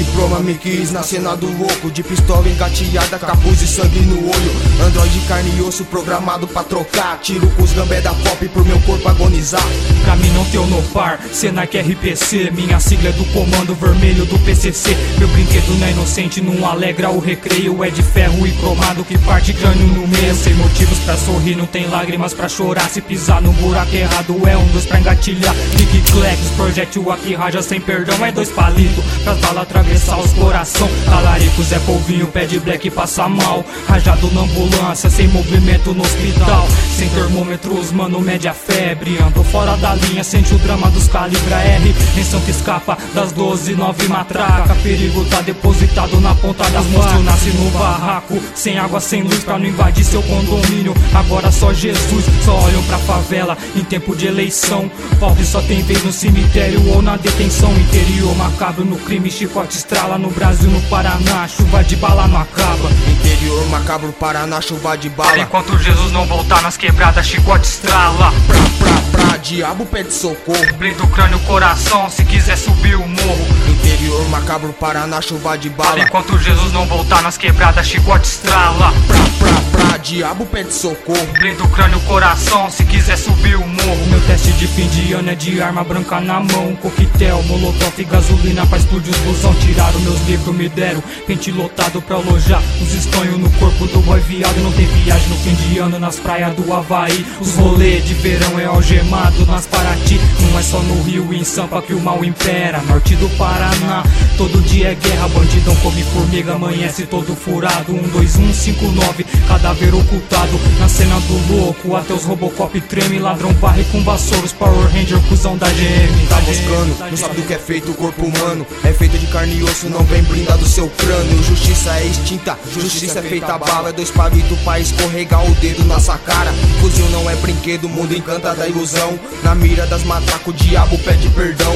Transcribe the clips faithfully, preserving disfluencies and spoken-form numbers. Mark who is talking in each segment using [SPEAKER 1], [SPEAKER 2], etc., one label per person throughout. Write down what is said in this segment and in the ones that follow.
[SPEAKER 1] diploma me quis na cena do louco, de pistola engatilhada, capuz e sangue no olho. Android carne e osso programado pra trocar, tiro com os gambé da pop pro meu corpo agonizar.
[SPEAKER 2] Pra mim não teu no par, Senac R P C, minha sigla é do comando vermelho do P C C. Meu brinquedo não é inocente, não alegra o recreio, é de ferro e cromado que parte crânio no meio. Sem motivos pra sorrir, não tem lágrimas pra chorar, se pisar no buraco errado é um dos pra engatilhar. Big Clex, projétil aqui raja sem perdão, é dois palitos pras balas atravessar os coração. Talarico, Zé Polvinho, pé de black passa mal, rajado na ambulância, sem movimento no hospital. Sem termômetros, mano, mede a febre, ando fora da linha, sente o drama dos calibra R. Menção que escapa das doze, nove matraca, perigo tá depositado na ponta das mãos. Nasce no barraco, sem água, sem luz, pra não invadir seu condomínio. Agora só Jesus, só olham pra favela em tempo de eleição. Pobre só tem vez no cemitério ou na detenção. Interior macabro no crime, chicote estrala. No Brasil, no Paraná, chuva de bala não acaba.
[SPEAKER 1] Interior macabro, Paraná, chuva de bala.
[SPEAKER 2] Enquanto Jesus não voltar nas quebradas, chicote estrala.
[SPEAKER 1] Pra, pra, pra, diabo pede socorro.
[SPEAKER 2] Blinda o crânio, coração, se quiser subir o morro.
[SPEAKER 1] Interior macabro, Paraná, chuva de bala.
[SPEAKER 2] Enquanto Jesus não voltar nas quebradas, chicote estrala.
[SPEAKER 1] Pra, pra, pra, diabo pede socorro.
[SPEAKER 2] Blinda o crânio, coração, se quiser subir o morro. Meu teste de fim de ano é de arma branca na mão, coquetel, molotov e gasolina pra explodir os busão. Tiraram meus livros, me deram pente lotado pra alojar os estonhos no corpo do boy viado. Não tem viagem no fim de ano nas praias do Havaí. Os rolê de verão é algemado nas Paraty. Não é só no Rio e em Sampa que o mal impera. Norte do Paraná, todo dia é guerra. Bandidão come formiga, amanhece todo furado. Um, dois, um, cinco, nove, cadáver ocultado na cena do louco. Até os Robocop treme, ladrão varre com vassouros. Power Ranger, cuzão da G M.
[SPEAKER 1] Tá moscando, não sabe do que é feito o corpo humano. É feito de carne e osso, não vem blindado seu crânio. Justiça é extinta, justiça é feita a bala. É dois palitos pra escorregar o dedo na sua cara. Fuzil não é brinquedo, o mundo encanta da ilusão. Na mira das matracas o diabo pede perdão.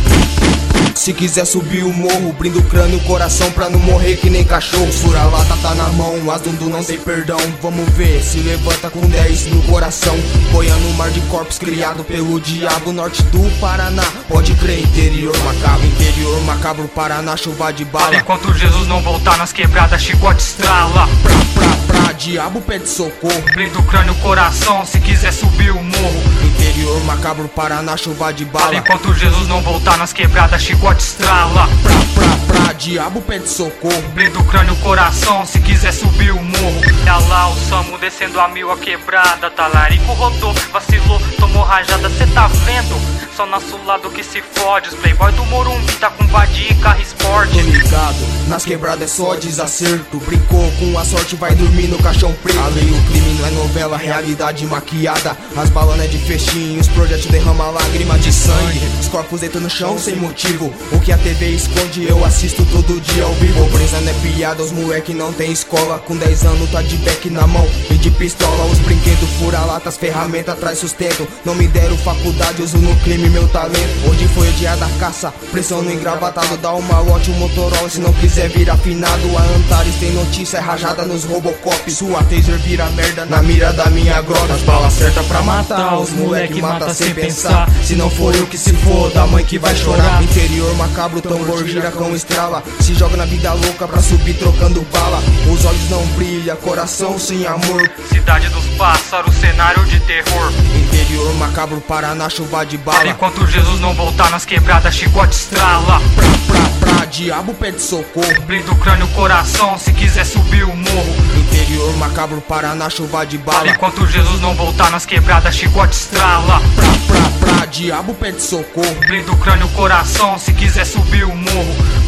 [SPEAKER 1] Se quiser subir o morro, brinda o crânio, coração pra não morrer que nem cachorro. Fura-lata tá na mão, as dundu não tem perdão. Vamos ver, se levanta com dez no coração. Boiando no mar de corpos criado pelo diabo. Norte do Paraná, pode crer, interior macabro. Interior macabro, Paraná, chuva de bala.
[SPEAKER 2] Enquanto Jesus não voltar nas quebradas, chicote estrala.
[SPEAKER 1] Pra, pra, pra, diabo pede socorro.
[SPEAKER 2] Brinda o crânio, coração, se quiser subir o morro.
[SPEAKER 1] Interior macabro, Paraná, chuva de bala.
[SPEAKER 2] Enquanto Jesus não voltar nas quebradas, chicote estrala.
[SPEAKER 1] Pra, pra, pra, diabo pede socorro.
[SPEAKER 2] Blinda o crânio, coração, se quiser subir o morro. É lá o Samu descendo a mil a quebrada. Talarico rodou, vacilou, tomou rajada, cê tá vendo? Só nosso lado que se fode. Os playboy do Morumbi tá com vadia e carro esporte.
[SPEAKER 1] Tô ligado, nas quebradas é só desacerto. Brincou com a sorte, vai dormir no caixão preto. A lei, o crime não é novela, realidade maquiada. As balas não é de festinho, os projetos derramam lágrima de sangue. Os corpos deitam no chão sem motivo. O que a T V esconde eu assisto todo dia ao vivo. Pobreza não é piada, os moleque não tem escola. Com dez anos tá de beck na mão e de pistola. Os brinquedos fura-latas, ferramenta traz sustento. Não me deram faculdade, uso no crime meu talento. Hoje foi o dia da caça, pressão no engravatado. Dá uma lote, um Motorola, se não quiser vir afinado. A Antares tem notícia, é rajada nos Robocop. Sua taser vira merda na mira da minha grota. As balas certas pra matar, os moleque mata sem pensar. Se não for eu que se for, da mãe que vai chorar. Interior macabro, tambor gira com estrala. Se joga na vida louca pra subir trocando bala. Os olhos não brilham, coração sem amor.
[SPEAKER 2] Cidade dos pássaros, cenário de terror.
[SPEAKER 1] Interior macabro, Paraná, chuva de bala.
[SPEAKER 2] Enquanto Jesus não voltar nas quebradas, chicote estrala.
[SPEAKER 1] Pra, pra, pra, diabo pede socorro.
[SPEAKER 2] Blinda o crânio, coração, se quiser subir o morro.
[SPEAKER 1] Interior macabro, Paraná, chuva de bala.
[SPEAKER 2] Enquanto Jesus não voltar nas quebradas, chicote estrala.
[SPEAKER 1] Pra, pra, pra, diabo pede socorro.
[SPEAKER 2] Blinda o crânio, coração, se quiser subir o morro.